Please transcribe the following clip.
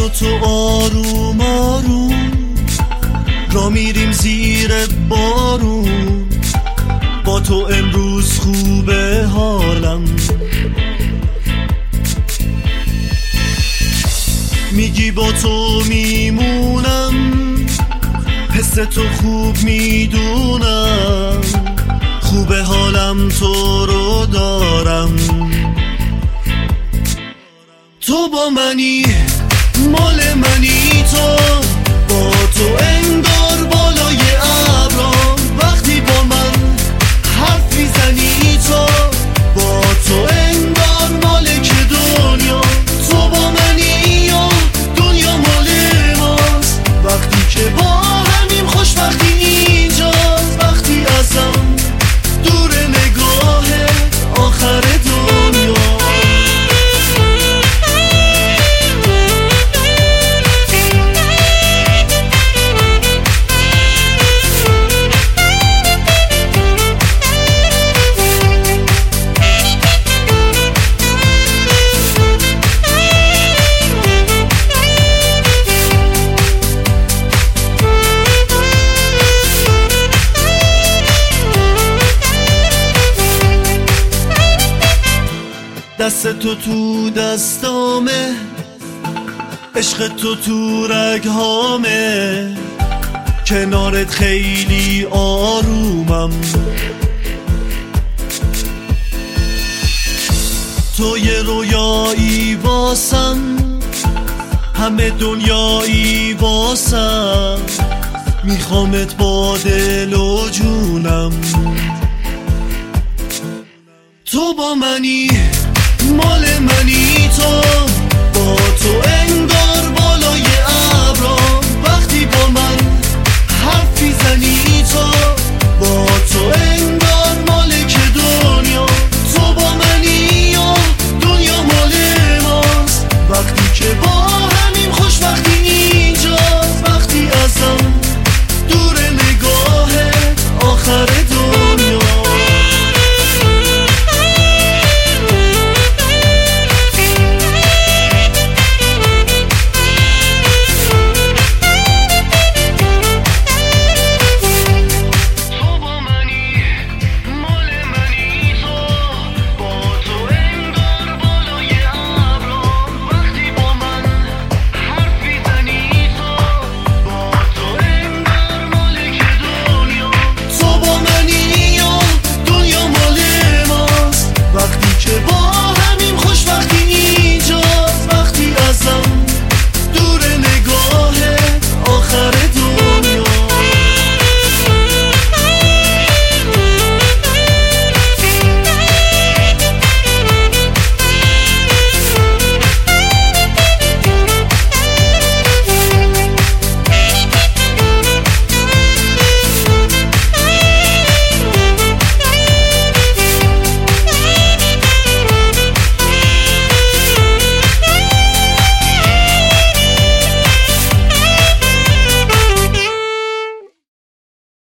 و تو آروم آروم را میریم زیر بارون. با تو امروز خوبه حالم، میگی با تو میمونم، حس تو خوب میدونم، خوبه حالم تو رو دارم. تو با منی، مال منی، تو با تو انگار بالای ابرام. وقتی با من حرف میزنی تو، با تو انگار مالک دنیا. تو با منی یا دنیا مال ماست، وقتی که با همیم خوشبختی اینجاست. وقتی ازم دور نگاهت آخر دنیا. دست تو تو دستامه، عشق تو تو رگهامه، کنارت خیلی آرومم. تو یه رویایی واسم، همه دنیایی واسم، میخوامت با دل و جونم. تو با منی، مال